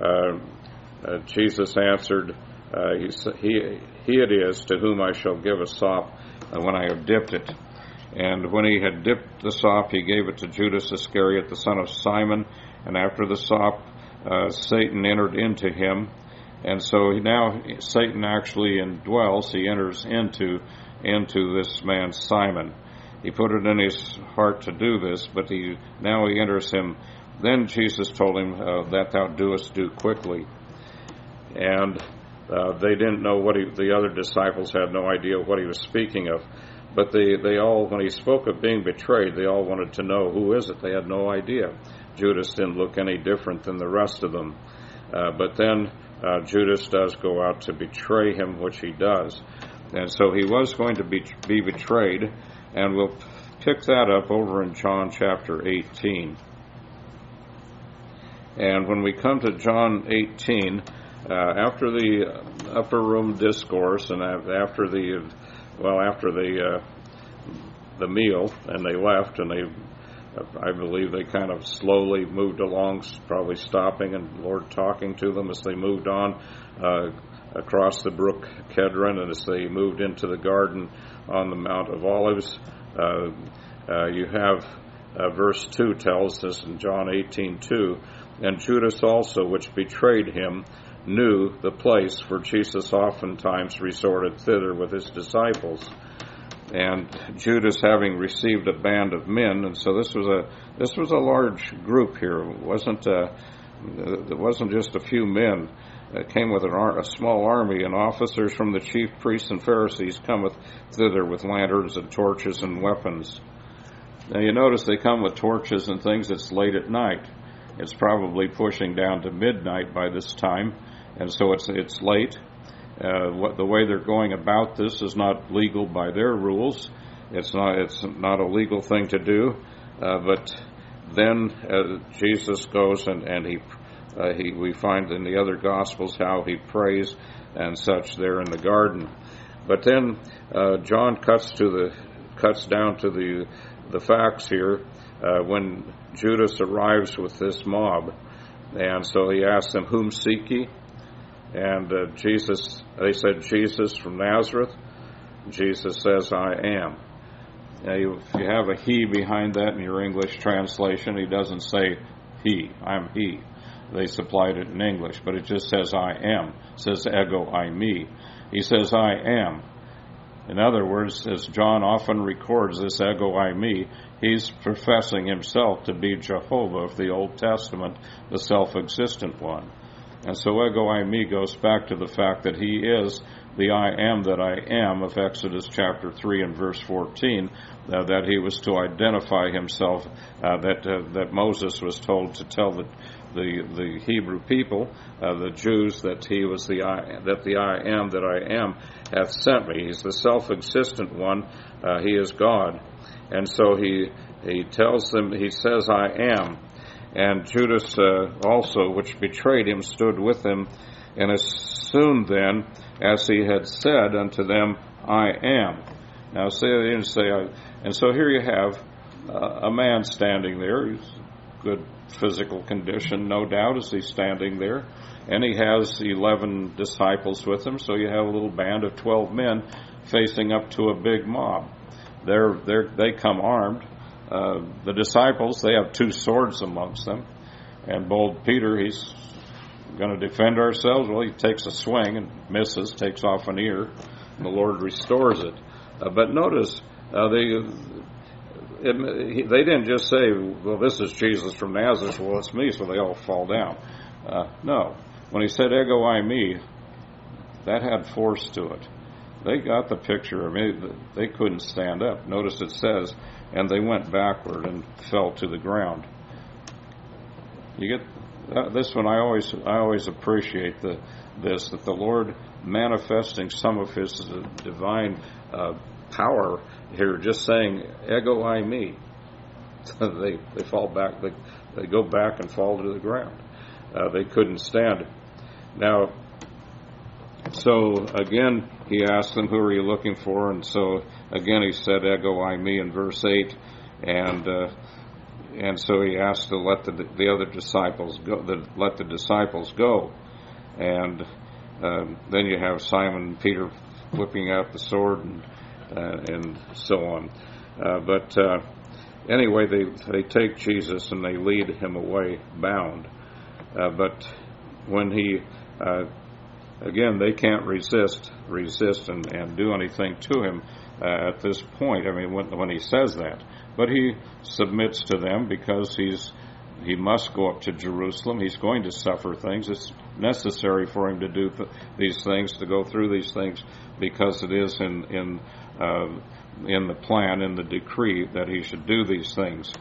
Jesus answered, he it is to whom I shall give a sop when I have dipped it. And when he had dipped the sop, he gave it to Judas Iscariot, the son of Simon. And after the sop, Satan entered into him. And so now Satan actually indwells, he enters into this man Simon. He put it in his heart to do this, but now he enters him. Then Jesus told him, that thou doest do quickly. And they didn't know the other disciples had no idea what he was speaking of. But they all, when he spoke of being betrayed, they all wanted to know, who is it? They had no idea. Judas didn't look any different than the rest of them. But then Judas does go out to betray him, which he does. And so he was going to be betrayed, and we'll pick that up over in John chapter 18. And when we come to John 18, after the upper room discourse and after the meal, and they left, and I believe they kind of slowly moved along, probably stopping and Lord talking to them as they moved on across the brook Kedron, and as they moved into the garden on the Mount of Olives. You have verse 2 tells us in John 18:2, and Judas also, which betrayed him, knew the place, for Jesus oftentimes resorted thither with his disciples. And Judas, having received a band of men, and so this was a large group here. It wasn't just a few men. It came with a small army, and officers from the chief priests and Pharisees cometh thither with lanterns and torches and weapons. Now you notice they come with torches and things. It's late at night. It's probably pushing down to midnight by this time, and so it's late. The way they're going about this is not legal by their rules. It's not a legal thing to do. But then Jesus goes and we find in the other Gospels how he prays and such there in the garden. But then John cuts down to the facts here when Judas arrives with this mob, and so he asks them, "Whom seek ye?" And they said, "Jesus from Nazareth." Jesus says, "I am." Now, if you have a he behind that in your English translation, he doesn't say he, I'm he. They supplied it in English, but it just says I am. It says ego eimi. He says I am. In other words, as John often records this ego eimi, he's professing himself to be Jehovah of the Old Testament, the self-existent one. And so ego eimi goes back to the fact that he is the I am that I am of Exodus chapter 3 and verse 14, that he was to identify himself, that Moses was told to tell the Hebrew people, the Jews, that he was the I am that I am hath sent me. He's the self-existent one. He is God. And so he tells them, he says, I am. And Judas also, which betrayed him, stood with him. And as soon then as he had said unto them, I am. Now, say they didn't say, and so here you have a man standing there. He's good physical condition, no doubt, as he's standing there. And he has 11 disciples with him, so you have a little band of 12 men facing up to a big mob. They come armed. The disciples, they have 2 swords amongst them. And bold Peter, he's going to defend ourselves. Well, he takes a swing and misses, takes off an ear, and the Lord restores it. But notice, they didn't just say, well, this is Jesus from Nazareth, well, it's me, so they all fall down. No. When he said, ego eimi, that had force to it. They got the picture. I mean, they couldn't stand up. Notice it says, and they went backward and fell to the ground. You get this one. I always appreciate this, that the Lord manifesting some of His divine power here, just saying ego eimi. They fall back. They go back and fall to the ground. They couldn't stand it. Now, so again, he asked them, who are you looking for? And so again, he said ego eimi in verse 8, and so he asked to let the other disciples go. Let the disciples go, and then you have Simon Peter whipping out the sword and so on. But anyway, they take Jesus and they lead him away bound. But when he again, they can't resist and do anything to him at this point. I mean, when he says that, but he submits to them because he must go up to Jerusalem. He's going to suffer things. It's necessary for him to do these things, to go through these things, because it is in the plan, in the decree, that he should do these things.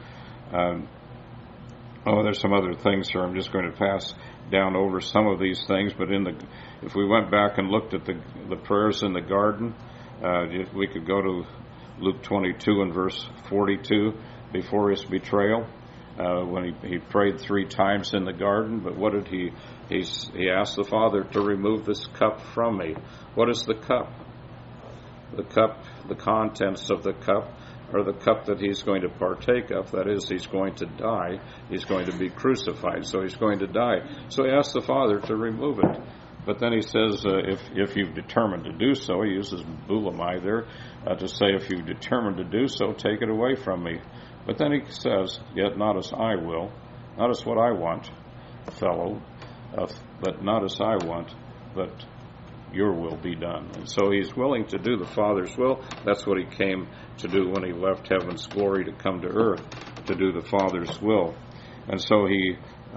There's some other things here. I'm just going to pass down over some of these things, but if we went back and looked at the prayers in the garden, we could go to Luke 22 and verse 42 before his betrayal, when he prayed 3 times in the garden. But what did he asked the Father to remove this cup from me. What is the cup? The cup, the contents of the cup, or the cup that he's going to partake of. That is, he's going to die. He's going to be crucified, so he's going to die. So he asks the Father to remove it. But then he says, if you've determined to do so, he uses bulamai there to say, if you've determined to do so, take it away from me. But then he says, yet not as I will, not as what I want, fellow, but not as I want, but your will be done. And so he's willing to do the Father's will. That's what he came to do when he left heaven's glory to come to earth, to do the Father's will. And so he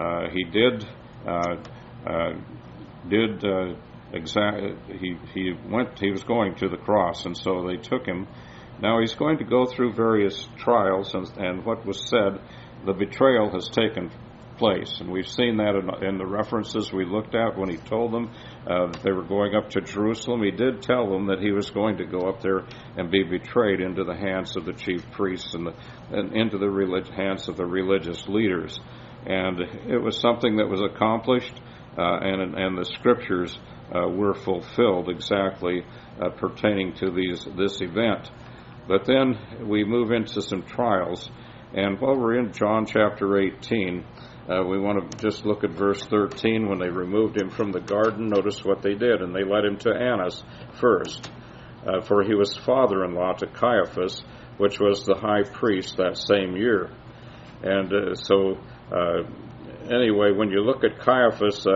was going to the cross, and so they took him. Now he's going to go through various trials, and what was said, the betrayal has taken place, and we've seen that in the references we looked at when he told them they were going up to Jerusalem. He did tell them that he was going to go up there and be betrayed into the hands of the chief priests and into the hands of the religious leaders, and it was something that was accomplished, and the scriptures were fulfilled exactly pertaining to this event. But then we move into some trials, and while we're in John chapter 18, we want to just look at verse 13. When they removed him from the garden, notice what they did. And they led him to Annas first, for he was father-in-law to Caiaphas, which was the high priest that same year. And anyway, when you look at Caiaphas,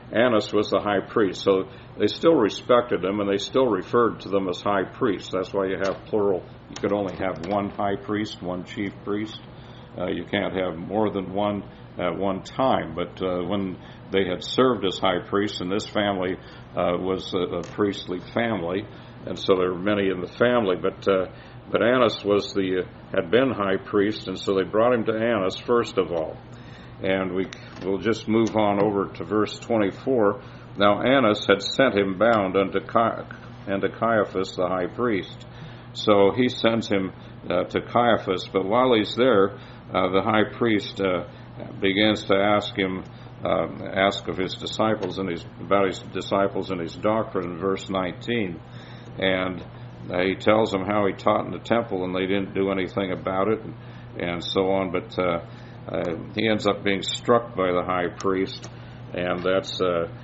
Annas was the high priest. So they still respected him, and they still referred to them as high priests. That's why you have plural. You could only have one high priest, one chief priest. You can't have more than one at one time. But when they had served as high priests, and this family was a priestly family, and so there were many in the family, but Annas had been high priest, and so they brought him to Annas first of all. And we'll just move on over to verse 24. Now Annas had sent him bound unto Caiaphas the high priest. So he sends him to Caiaphas, but while he's there, the high priest begins to ask of his disciples about his disciples and his doctrine in verse 19. And he tells them how he taught in the temple, and they didn't do anything about it, and so on. But he ends up being struck by the high priest, and that's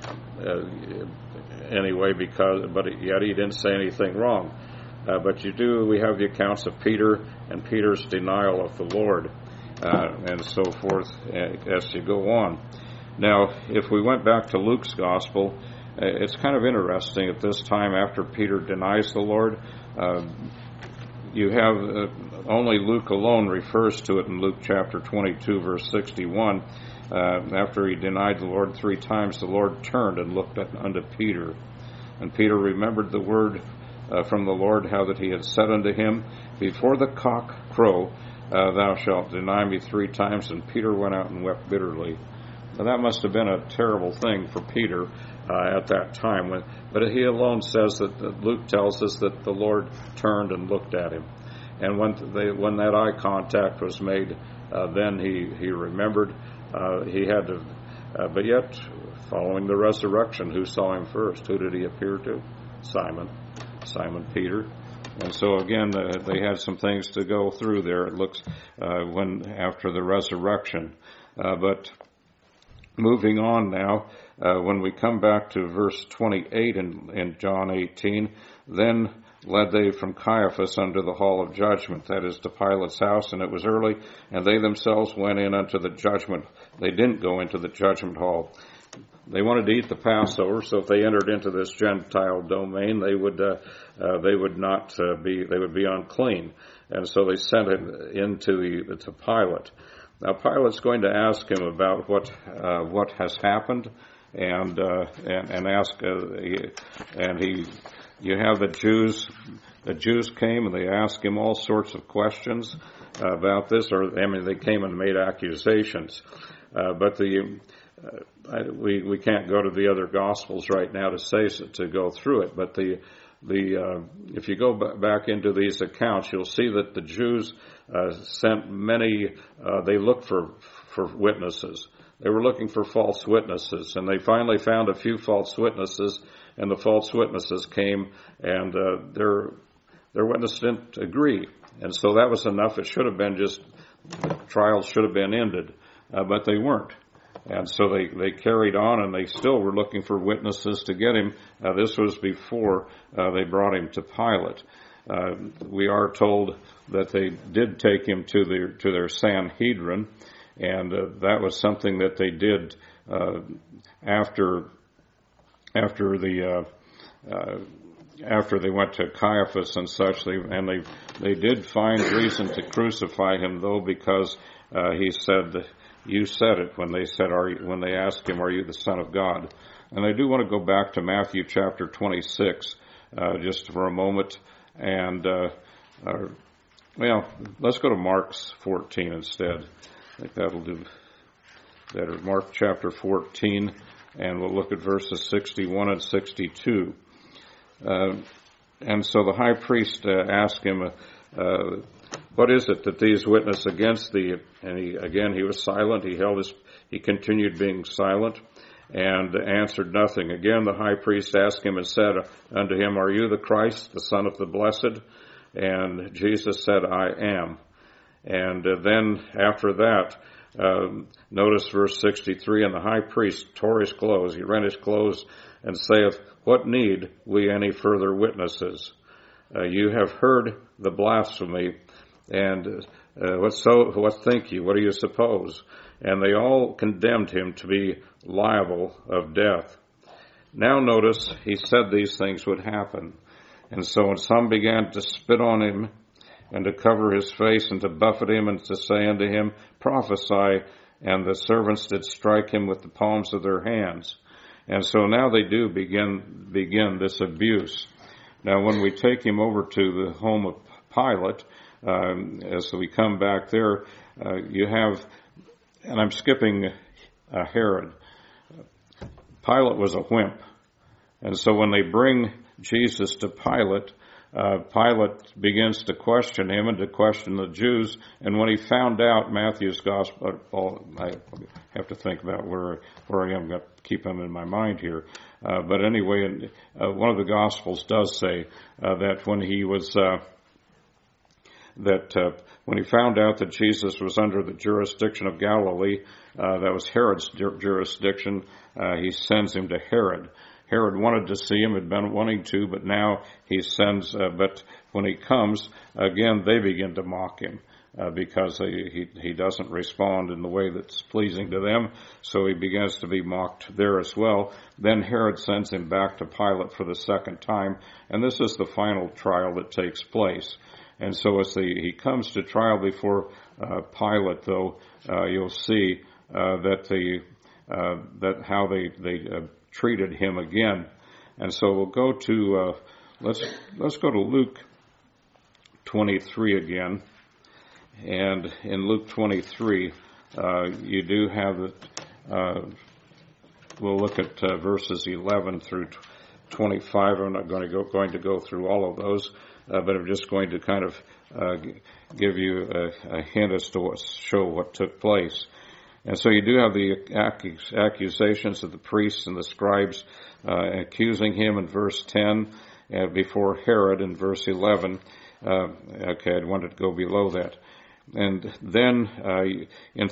anyway but yet he didn't say anything wrong. But we have the accounts of Peter and Peter's denial of the Lord, and so forth as you go on. Now, if we went back to Luke's gospel, it's kind of interesting at this time after Peter denies the Lord. You have only Luke alone refers to it in Luke chapter 22, verse 61. After he denied the Lord 3 times, the Lord turned and looked unto Peter. And Peter remembered the word from the Lord, how that he had said unto him, Before the cock crow, thou shalt deny me 3 times. And Peter went out and wept bitterly. Now, that must have been a terrible thing for Peter at that time. But he alone says that Luke tells us that the Lord turned and looked at him. And when that eye contact was made, then he remembered he had to. But yet, following the resurrection, who saw him first? Who did he appear to? Simon Peter. And so again, they had some things to go through there. It looks after the resurrection, but. Moving on now, when we come back to verse 28 in John 18, then led they from Caiaphas unto the hall of judgment, that is, to Pilate's house, and it was early, and they themselves went in unto the judgment. They didn't go into the judgment hall. They wanted to eat the Passover, so if they entered into this Gentile domain, they would be unclean, and so they sent it to Pilate. Now Pilate's going to ask him about what has happened, and ask, you have the Jews. The Jews came and they asked him all sorts of questions about this, they came and made accusations. But we can't go to the other Gospels right now to go through it. But if you go back into these accounts, you'll see that the Jews sent many. They looked for witnesses. They were looking for false witnesses, and they finally found a few false witnesses. And the false witnesses came, and their witness didn't agree, and so that was enough. It should have been the trial should have been ended, but they weren't. And so they carried on, and they still were looking for witnesses to get him. This was before they brought him to Pilate. We are told that they did take him to their Sanhedrin, and that was something that they did after they went to Caiaphas and such. They did find reason to crucify him, though, because he said, "You said it," when they asked him, "Are you the Son of God?" And I do want to go back to Matthew chapter 26 just for a moment, and let's go to Mark 14 instead. I think that'll do better. Mark chapter 14, and we'll look at verses 61 and 62. And so the high priest asked him, "What is it that these witness against thee?" And he was silent. He continued being silent and answered nothing. Again, the high priest asked him and said unto him, "Are you the Christ, the Son of the Blessed?" And Jesus said, "I am." And then after that, notice verse 63, and the high priest tore his clothes, he rent his clothes, and saith, "What need we any further witnesses? You have heard the blasphemy." And What think you? What do you suppose? And they all condemned him to be liable of death. Now notice, he said these things would happen. And so when some began to spit on him, and to cover his face, and to buffet him, and to say unto him, Prophesy, and the servants did strike him with the palms of their hands. And so now they do begin this abuse. Now when we take him over to the home of Pilate, as we come back there, you have, and I'm skipping Herod. Pilate was a wimp. And so when they bring Jesus to Pilate, Pilate begins to question him and to question the Jews. And when he found out, Matthew's gospel, I have to think about where I am, got to keep them in my mind here. But anyway, one of the gospels does say that when he was when he found out that Jesus was under the jurisdiction of Galilee, that was Herod's jurisdiction, he sends him to Herod. Herod wanted to see him, had been wanting to, but now he sends, but when he comes, again, they begin to mock him, because he doesn't respond in the way that's pleasing to them, so he begins to be mocked there as well. Then Herod sends him back to Pilate for the second time, and this is the final trial that takes place. And so as he comes to trial before Pilate, though, you'll see that how they treated him again. And so we'll go to let's go to Luke 23 again. And in Luke 23, you do have it. We'll look at verses 11 through 25. I'm not going to go through all of those, but I'm just going to kind of give you a hint as to show what took place. And so you do have the accusations of the priests and the scribes accusing him in verse 10 before Herod in verse 11. Okay, I wanted to go below that. And then in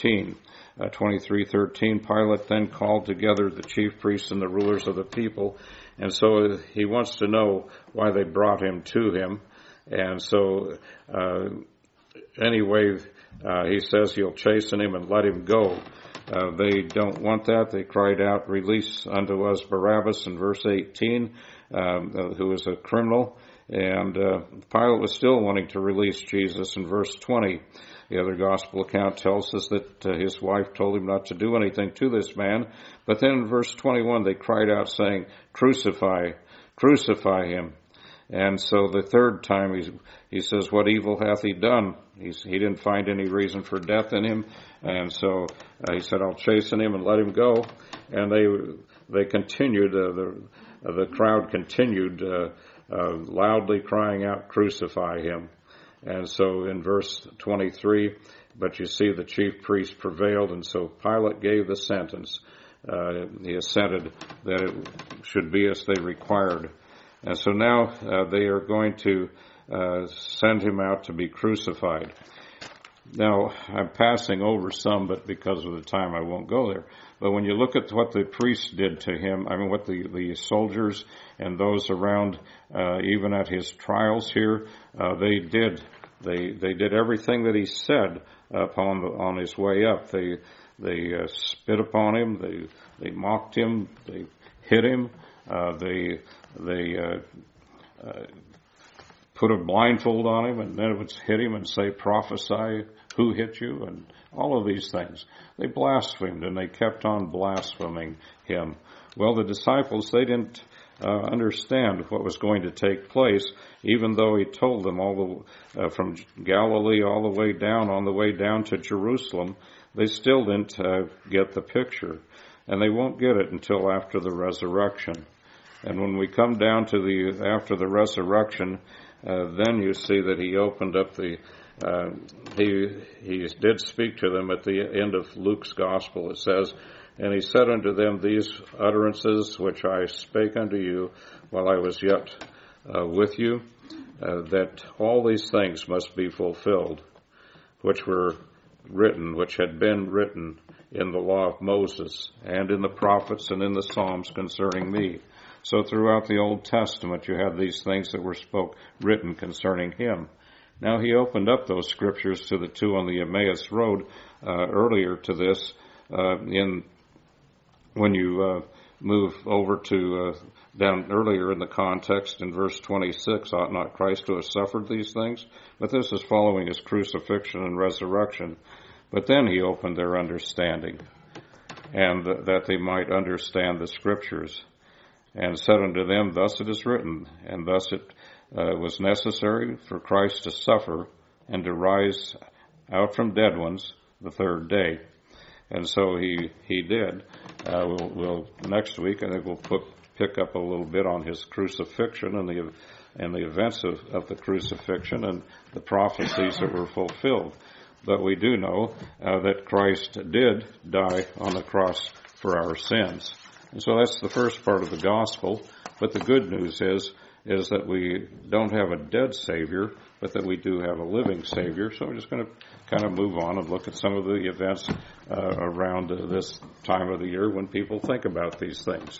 23:13, Pilate then called together the chief priests and the rulers of the people. And so he wants to know why they brought him to him. And so anyway, he says he'll chasten him and let him go. They don't want that. They cried out, Release unto us Barabbas in verse 18, who is a criminal. And Pilate was still wanting to release Jesus in verse 20. The other gospel account tells us that his wife told him not to do anything to this man. But then in verse 21, they cried out saying, Crucify him. And so the third time he says, What evil hath he done? He didn't find any reason for death in him. And so he said, I'll chasten him and let him go. And they continued, the crowd continued loudly crying out, Crucify him. And so in verse 23, but you see the chief priest prevailed, and so Pilate gave the sentence. He assented that it should be as they required. And so now they are going to send him out to be crucified. Now, I'm passing over some, but because of the time I won't go there. But when you look at what the priests did to him, I mean what the soldiers and those around, even at his trials here, they did everything that he said on his way up. They spit upon him, they mocked him, they hit him, they put a blindfold on him, and then it would hit him and say, Prophesy, who hit you? And all of these things. They blasphemed, and they kept on blaspheming him. Well, the disciples, they didn't understand what was going to take place, even though he told them from Galilee all the way down, on the way down to Jerusalem. They still didn't get the picture, and they won't get it until after the resurrection. And when we come down to after the resurrection, then you see that he opened up he did speak to them at the end of Luke's gospel. It says, And he said unto them, These utterances which I spake unto you while I was yet with you, that all these things must be fulfilled, which had been written in the law of Moses, and in the prophets, and in the Psalms concerning me. So throughout the Old Testament, you have these things that were written concerning him. Now, he opened up those scriptures to the two on the Emmaus Road earlier to this. When you move over to down earlier in the context in verse 26, ought not Christ to have suffered these things? But this is following his crucifixion and resurrection. But then he opened their understanding, and that they might understand the scriptures, and said unto them, thus it is written, and thus it was necessary for Christ to suffer and to rise out from dead ones the third day. And so he did. We'll next week, I think we'll pick up a little bit on his crucifixion and the events of the crucifixion and the prophecies that were fulfilled. But we do know that Christ did die on the cross for our sins. And so that's the first part of the gospel. But the good news is that we don't have a dead Savior, but that we do have a living Savior. So we're just going to kind of move on and look at some of the events around this time of the year when people think about these things.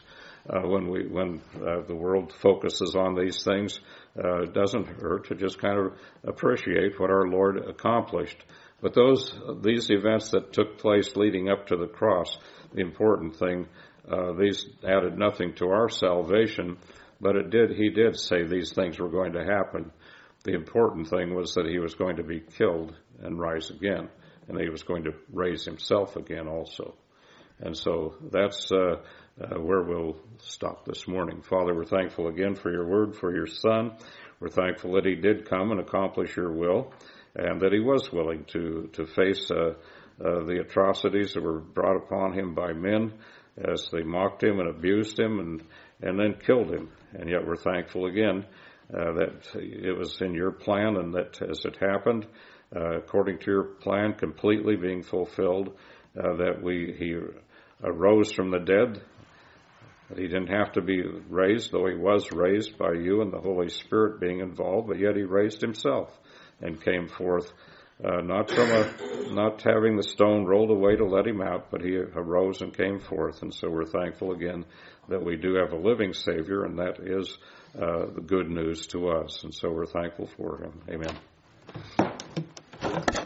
When the world focuses on these things, it doesn't hurt to just kind of appreciate what our Lord accomplished. But these events that took place leading up to the cross, the important thing, these added nothing to our salvation, but he did say these things were going to happen. The important thing was that he was going to be killed and rise again, and he was going to raise himself again also. And so that's where we'll stop this morning. Father, we're thankful again for your word, for your Son. We're thankful that he did come and accomplish your will, and that he was willing to face the atrocities that were brought upon him by men as they mocked him and abused him and then killed him. And yet we're thankful again that it was in your plan, and that as it happened, according to your plan, completely being fulfilled, that he arose from the dead. That he didn't have to be raised, though he was raised by you and the Holy Spirit being involved, but yet he raised himself and came forth, not having the stone rolled away to let him out, but he arose and came forth. And so we're thankful again that we do have a living Savior, and that is the good news to us. And so we're thankful for him. Amen.